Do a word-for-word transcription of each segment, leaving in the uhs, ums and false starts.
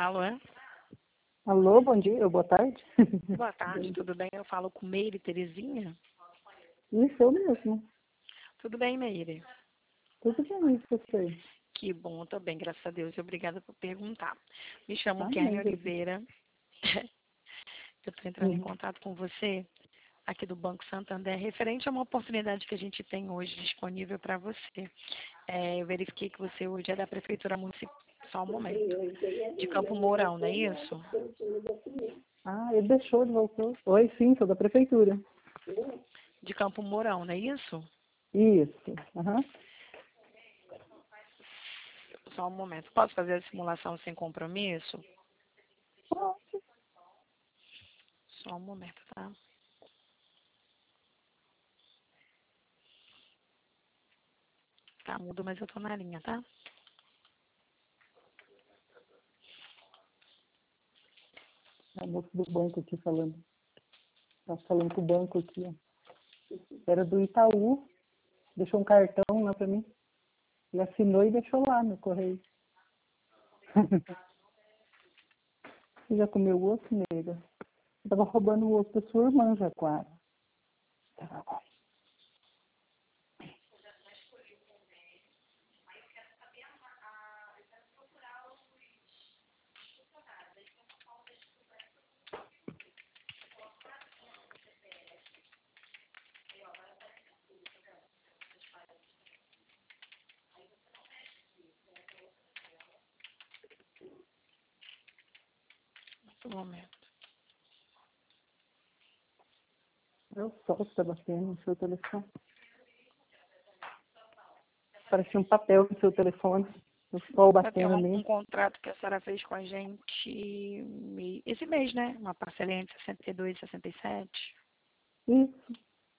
Alô? Alô, bom dia, boa tarde. Boa tarde, tudo bem? Eu falo com Meire Terezinha. Isso, eu mesmo. Tudo bem, Meire? Tudo bem, isso você. Que bom, tô bem, graças a Deus. E obrigada por perguntar. Me chamo Amém. Kênia Oliveira. Eu estou entrando em Uhum. contato com você aqui do Banco Santander, referente a uma oportunidade que a gente tem hoje disponível para você. É, eu verifiquei que você hoje é da Prefeitura Municipal, só um momento, de Campo Mourão, não é isso? Ah, ele deixou, ele voltou. Oi, sim, sou da prefeitura. De Campo Mourão, não é isso? Isso. Aham. Só um momento. Posso fazer a simulação sem compromisso? Só um momento, tá? Tá mudo, mas eu tô na linha, tá? A moça do banco aqui falando. Tá falando com o banco aqui, ó. Era do Itaú. Deixou um cartão lá pra mim. Ele assinou e deixou lá no correio. Você já comeu o osso, nega? Eu tava roubando o osso da sua irmã, Jaquara. Um momento. É o sol que tá batendo no seu telefone. Parecia um papel no seu telefone. O sol Vai ter batendo um, um nele. contrato que a senhora fez com a gente me- esse mês, né? Uma parcelinha de sessenta e dois, sessenta e sete. Isso.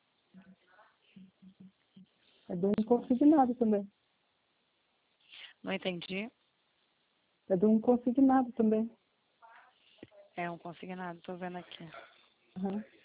É de um consignado também. Não entendi. É de um consignado também. É um consignado, tô vendo aqui. Uhum.